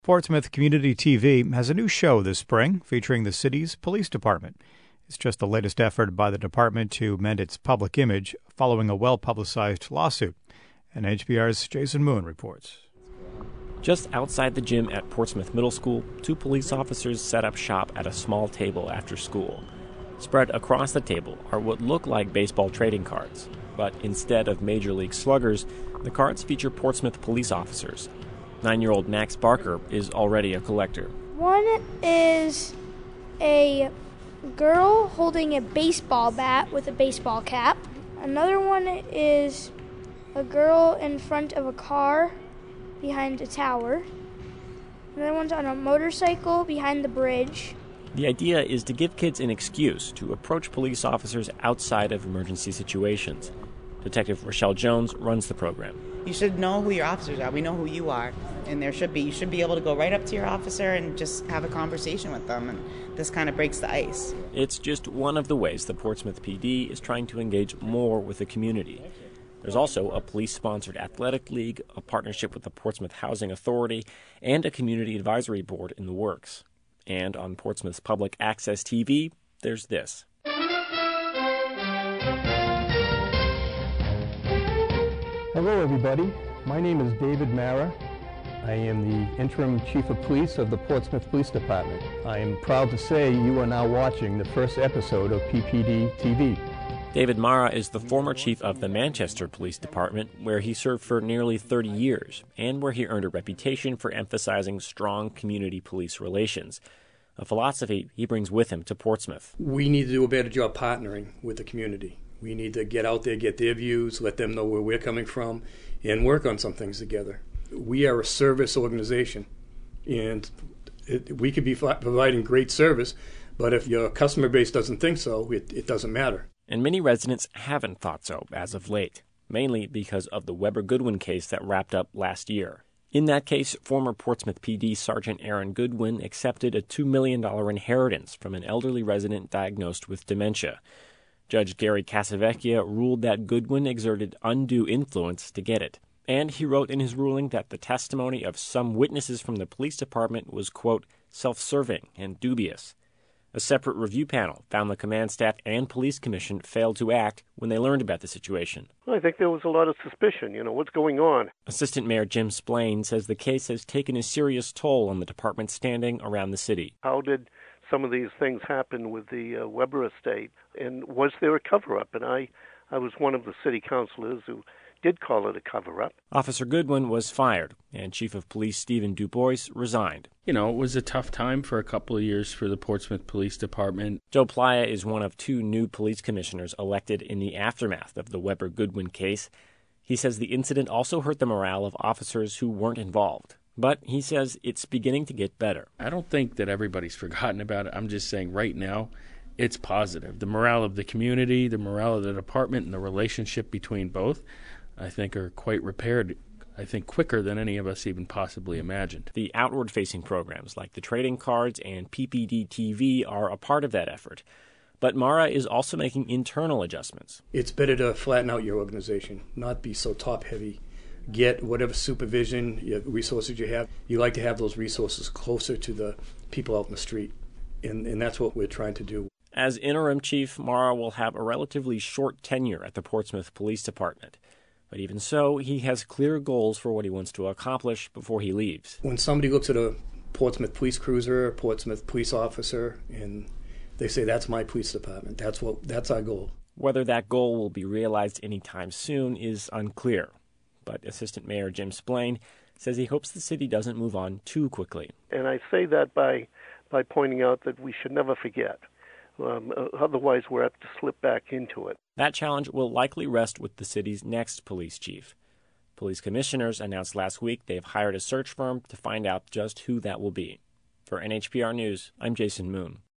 Portsmouth Community TV has a new show this spring featuring the city's police department. It's just the latest effort by the department to mend its public image following a well-publicized lawsuit. And HPR's Jason Moon reports. Just outside the gym at Portsmouth Middle School, two police officers set up shop at a small table after school. Spread across the table are what look like baseball trading cards, but instead of Major League sluggers, the cards feature Portsmouth police officers. 9-year-old Max Barker is already a collector. One is a girl holding a baseball bat with a baseball cap. Another one is a girl in front of a car behind a tower. Another one's on a motorcycle behind the bridge. The idea is to give kids an excuse to approach police officers outside of emergency situations. Detective Rochelle Jones runs the program. You should know who your officers are. We know who you are. And you should be able to go right up to your officer and just have a conversation with them. And this kind of breaks the ice. It's just one of the ways the Portsmouth PD is trying to engage more with the community. There's also a police-sponsored athletic league, a partnership with the Portsmouth Housing Authority, and a community advisory board in the works. And on Portsmouth's public access TV, there's this. Hello, everybody. My name is David Mara. I am the interim chief of police of the Portsmouth Police Department. I am proud to say you are now watching the first episode of PPD TV. David Mara is the former chief of the Manchester Police Department, where he served for nearly 30 years, and where he earned a reputation for emphasizing strong community police relations, a philosophy he brings with him to Portsmouth. We need to do a better job partnering with the community. We need to get out there, get their views, let them know where we're coming from, and work on some things together. We are a service organization, and we could be providing great service, but if your customer base doesn't think so, it doesn't matter. And many residents haven't thought so as of late, mainly because of the Weber Goodwin case that wrapped up last year. In that case, former Portsmouth PD Sergeant Aaron Goodwin accepted a $2 million inheritance from an elderly resident diagnosed with dementia. Judge Gary Casavecchia ruled that Goodwin exerted undue influence to get it. And he wrote in his ruling that the testimony of some witnesses from the police department was, quote, self-serving and dubious. A separate review panel found the command staff and police commission failed to act when they learned about the situation. I think there was a lot of suspicion. What's going on? Assistant Mayor Jim Splain says the case has taken a serious toll on the department's standing around the city. How did some of these things happen with the Weber estate? And was there a cover-up? And I was one of the city councilors who did call it a cover-up. Officer Goodwin was fired, and Chief of Police Stephen Dubois resigned. It was a tough time for a couple of years for the Portsmouth Police Department. Joe Playa is one of two new police commissioners elected in the aftermath of the Weber Goodwin case. He says the incident also hurt the morale of officers who weren't involved. But he says it's beginning to get better. I don't think that everybody's forgotten about it. I'm just saying right now, it's positive. The morale of the community, the morale of the department, and the relationship between both, I think, are quite repaired, quicker than any of us even possibly imagined. The outward-facing programs like the trading cards and PPD TV are a part of that effort. But Mara is also making internal adjustments. It's better to flatten out your organization, not be so top-heavy. Get whatever supervision, resources you have. You like to have those resources closer to the people out in the street, and that's what we're trying to do. As interim chief, Mara will have a relatively short tenure at the Portsmouth Police Department. But even so, he has clear goals for what he wants to accomplish before he leaves. When somebody looks at a Portsmouth police cruiser, a Portsmouth police officer, and they say, that's my police department, that's our goal. Whether that goal will be realized anytime soon is unclear. But Assistant Mayor Jim Splain says he hopes the city doesn't move on too quickly. And I say that by pointing out that we should never forget. Otherwise, we're apt to slip back into it. That challenge will likely rest with the city's next police chief. Police commissioners announced last week they've hired a search firm to find out just who that will be. For NHPR News, I'm Jason Moon.